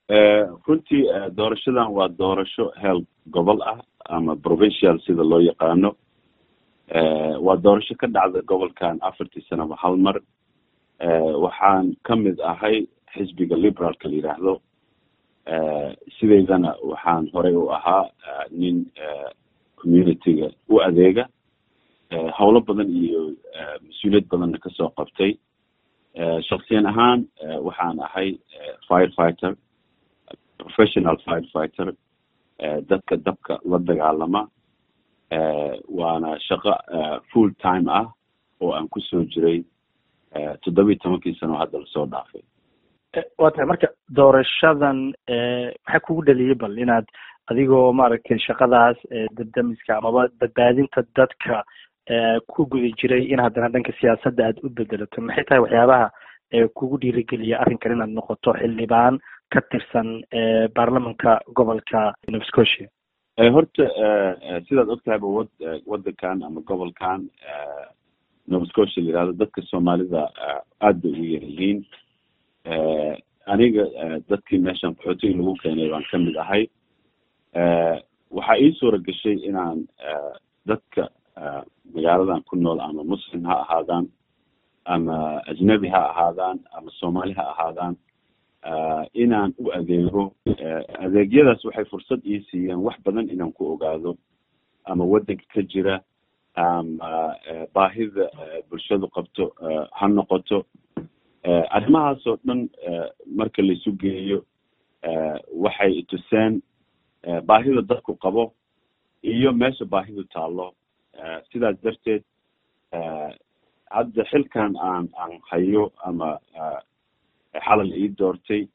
runtii doorashadan waa doorasho heel gobol ah ama provincial sida loo yaqaano. waa doorasho ka dhacda gobolkan 4 sanaba hal mar. waxaan ka mid ahay xisbiga liberalka la yiraahdo. sideedana waxaan horey u ahaa nin community-ga u adeega, howlo badan iyo mas-uuliyad badanna kasoo qabtay. shaksiyan ahaan waxaan ahay firefighter, professional firefighter, dadka dabka la dagaalama. waana shaqo full time ah oo aan kusoo jiray 17 sano hadda lasoo dhaafay. waa tahay marka doorashadan maxaa kugu dhaliyay bal inaad adigoo maaragtay shaqadaas dadamiska amaba badbaadinta dadka ku guda jiray in haddana dhanka siyaasadda aad u bedelato? maxay tahay waxyaabaha kugu dhiirigeliya arrinkan inaad noqoto xildhibaan ka tirsan baarlamanka gobolka Nova Scotia? horta sidaad ogtahayba wadankan ama gobolkan Nova Scotia la yirahdo dadka Soomaalida aad bay u yar yihiin. aniga dadkii meeshan qaxootiga lagu keenay waan ka mid ahay. waxaa ii suura gashay inaan dadka magaaladan ku nool ama muslim ha ahaadaan ama ajnabi ha ahaadaan ama Soomaali ha ahaadaan inaan u adeego. adeegyadaas waxay fursad ii siiyeen wax badan inaan ku ogaado ama wadanka ka jira ama baahida bulshadu qabto ha noqoto. arrimahaas oo dhan marka la isu geeyo waxay tuseen baahida dadku qabo iyo meesha baahidu taalo. sidaas darteed hadda xilkan aan hayo ama xalal ii doortay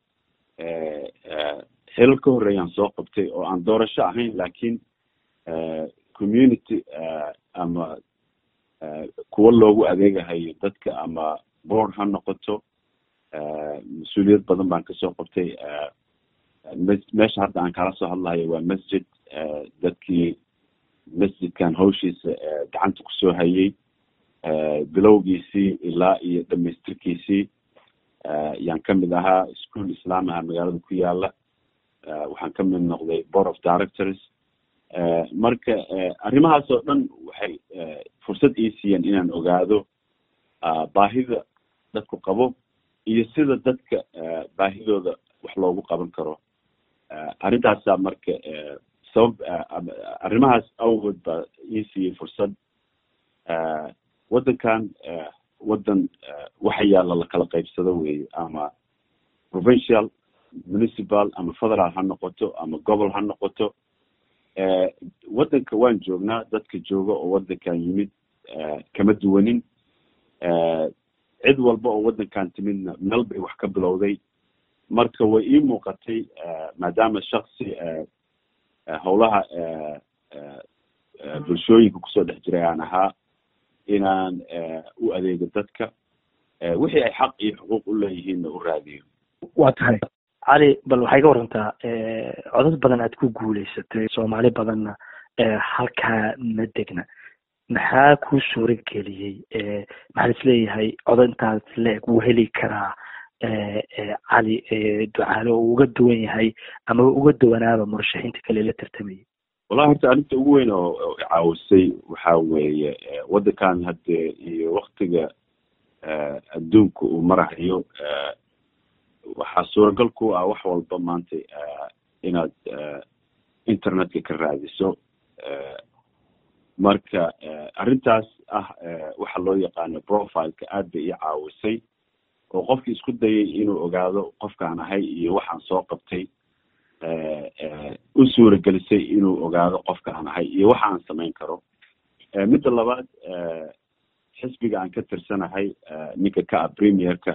xilal ka horeeyaan soo qabtay oo aan doorasho ahayn laakiin community ama kuwa loogu adeegahayo dadka ama board ha noqoto. mas-uuliyad badan baan kasoo qabtay. meesha hadda aan kala soo hadlahayo waa masjid. dadkii masjidkan hawshiisa gacanta kusoo hayay bilowgiisii ilaa iyo dhamaystirkiisii yaan ka mid ahaa. school islaam aha magaalada ku yaala. waxaan ka mid noqday board of directors. marka arrimahaas oo dhan waxay fursad ii siiyeen inaan ogaado baahida dadku qabo iyo sida dadka baahidooda wax loogu qaban karo. arrintaasaa marka sabab arrimahaas awgood baa ii siiyey fursad. wadankan wadan waxa yaalla la kala qaybsado weeye, ama provincial, municipal ama federal ha noqoto ama gobol ha noqoto. wadanka waan joognaa, dadka jooga oo wadankan yimid kama duwanin. cid walba oo wadankan timidna meel bay wax ka bilowday. marka way ii muuqatay maadaama shaksi howlaha bulshooyinka kusoo dhex jiray aan ahaa inaan u adeego dadka wixii ay xaq iyo xuquuq u leeyihiinna u raadiyo. waa tahay cali, bal waxay ka warantaa codad badan aad ku guuleysatay, Soomaali badanna halkaa ma degna. maxaa kuu suura geliyey? maxaa isleeyahay codad intaas leeg wuu heli karaa cali ducaale oo uga duwan yahay ama uga duwanaaba murashaxiinta kale la tartamayay? wallahi horta arrinta ugu weyn oo caawisay waxaa weeye wadankan hadde iyo waktiga adduunka uu marahayo waxaa suuragal ku ah wax walba maanta inaad internetka ka raadiso. marka arrintaas waxa loo yaqaano profileka aad bay ii caawisay oo qofkii isku dayay inuu ogaado qofkaan ahay iyo waxaan soo qabtay u suuragelisay inuu ogaado qofkaan ahay iyo waxa aan samayn karo. midda labaad xisbiga aan ka tirsanahay ninka ka ah premierka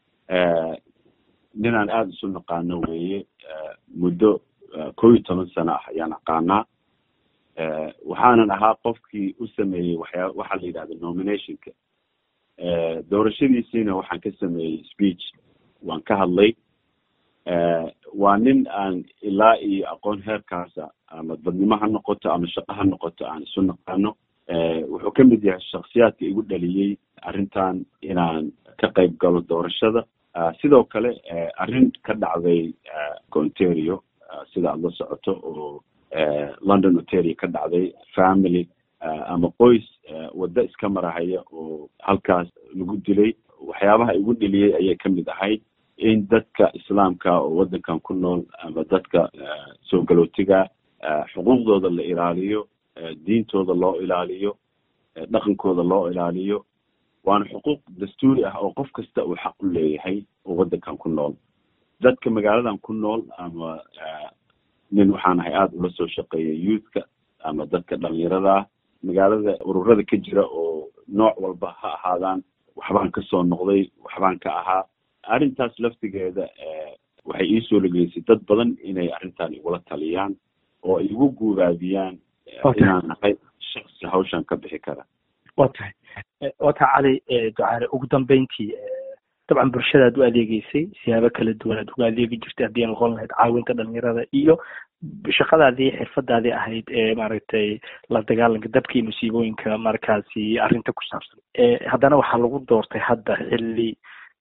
ninaan aada isu naqaano weeye. muddo 11 sano ah ayaan aqaanaa. waxaanan ahaa qofkii u sameeyey waxaa la yidhahda nominationka. doorashadiisiina waxaan ka sameeyey speech, waan ka hadlay. waa nin aan ilaa iyo aqoon heerkaasa ama dadnimo ha noqoto ama shaqo ha noqoto aan isu naqaano. wuxuu ka mid yahay shaksiyaadka igu dhaliyey arrintan inaan ka qayb galo doorashada. sidoo kale arrin ka dhacday Ontario sida aad la socoto oo London Ontario ka dhacday family ama qoys wadda iska marahaya oo halkaas lagu dilay. waxyaabaha igu dheliyay ayay kamid ahayd in dadka islaamka oo wadankan ku nool ama dadka soo galootiga xuquuqdooda la ilaaliyo, diintooda loo ilaaliyo, dhaqankooda loo ilaaliyo. waana xuquuq dastuuri ah oo qof kasta uu xaq u leeyahay oo wadankan ku nool. dadka magaaladan ku nool ama nin waxaan ahay aada ula soo shaqeeya youthka ama dadka dhalinyarada ah magaalada ururada ka jira oo nooc walba ha ahaadaan. waxbaan kasoo noqday, waxbaan ka ahaa. arrintaas laftigeeda waxay iisoo lageysay dad badan inay arrintan igula taliyaan oo igu guubaabiyaan inaan ahay shaksi hawshan ka bixi kara. waa tahay cali ducaale, ugu dambeyntii dabcan bulshadaad u adeegeysay siyaabo kala duwan aad uga adeegi jirtay haddii aan noqon lahayd caawinta dhalinyarada iyo shaqadaadii xirfadaadii ahayd maaragtay la dagaalanka dabka iyo musiibooyinka markaasi arrinta ku saabsan. haddana waxaa lagu doortay hadda xilli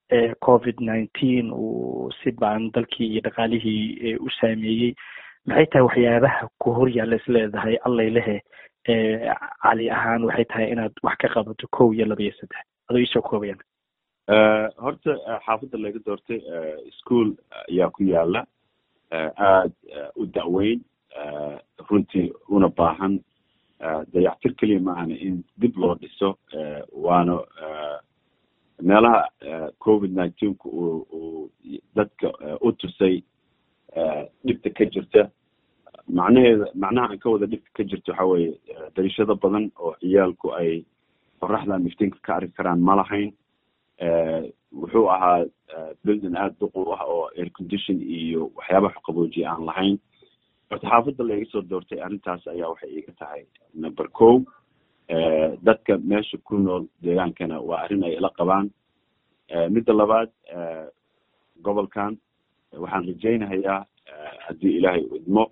COVID-19 uu si baan dalkii iyo dhaqaalihii u saameeyey. maxay tahay waxyaabaha ku hor yaalla is leedahay allay lehe cali ahaan waxay tahay inaad wax ka qabato 1 iyo 2 iyo 3 adoo isoo koobayaan? horta xaafadda laga doortay school ayaa ku yaala aad u da'weyn runtii una baahan dayactir keliya maahana in dib loo dhiso. waana meelaha COVID-19 uu dadka u tusay dhibta ka jirta. macnaha aan ka wada dhibta ka jirta waxa weeye darishada badan oo ciyaalku ay qoraxda miftiinka ka arki karaan ma lahayn. wuxuu ahaa building aada duqu ah oo air condition iyo waxyaabaha qaboojiya aan lahayn. horta xaafadda la iga soo doortay arrintaas ayaa waxay iga tahay number 1. dadka meesha ku nool deegaankana waa arrin ay ila qabaan. midda labaad gobolkan waxaan rajaynayaa haddii ilaahay idmo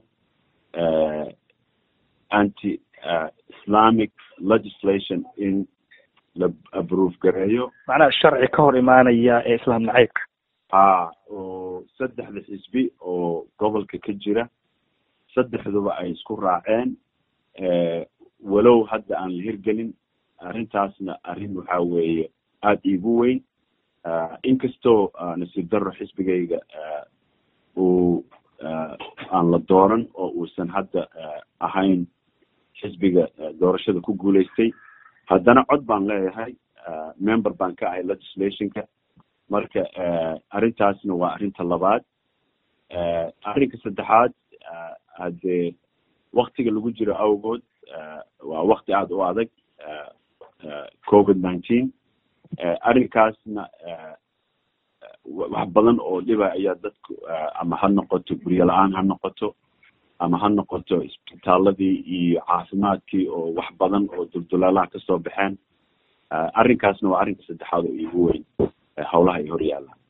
anti islamic legislation in la approve gareeyo. macnaha sharci ka hor imaanaya ee islaam nacaybka oo 3 xisbi oo gobolka ka jira 3duba ay isku raaceen walow hadda aan la hirgelin. arrintaasna arrin waxaa weeye aada iigu weyn. inkastoo nasiib darro xisbigayga uu aan la dooran oo uusan hadda ahayn xisbiga doorashada ku guulaystay, haddana cod baan leeyahay, member baan ka ahay legislationka. marka arrintaasna waa arrinta labaad. arrinka saddexaad haddee waktiga lagu jiro awgood waa wakti aada u adag COVID-19. arrinkaasna wax badan oo dhiba ayaa dadku ama ha noqoto guryo la-aan ha noqoto ama ha noqoto isbitaaladii iyo caafimaadkii oo wax badan oo duldulaalaha kasoo baxeen. arrinkaasna waa arrinka saddexaad oo iigu weyn howlaha ay hor yaallaan.